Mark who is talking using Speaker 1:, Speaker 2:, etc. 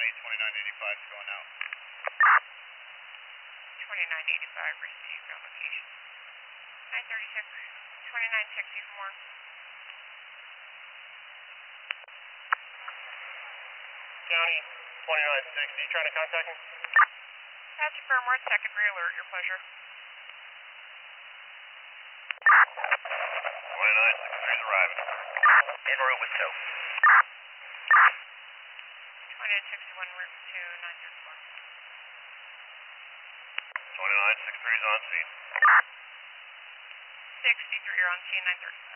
Speaker 1: 2985 is going out.
Speaker 2: 2985 received on location. 936, 2960 for more.
Speaker 3: County 2960, trying to contact me?
Speaker 2: That's a firmware secondary alert, your pleasure.
Speaker 3: 2960 is arriving.
Speaker 1: En route with tow.
Speaker 2: 2961 route to 934.
Speaker 3: 2963 is on scene.
Speaker 2: 63 are on scene, 934.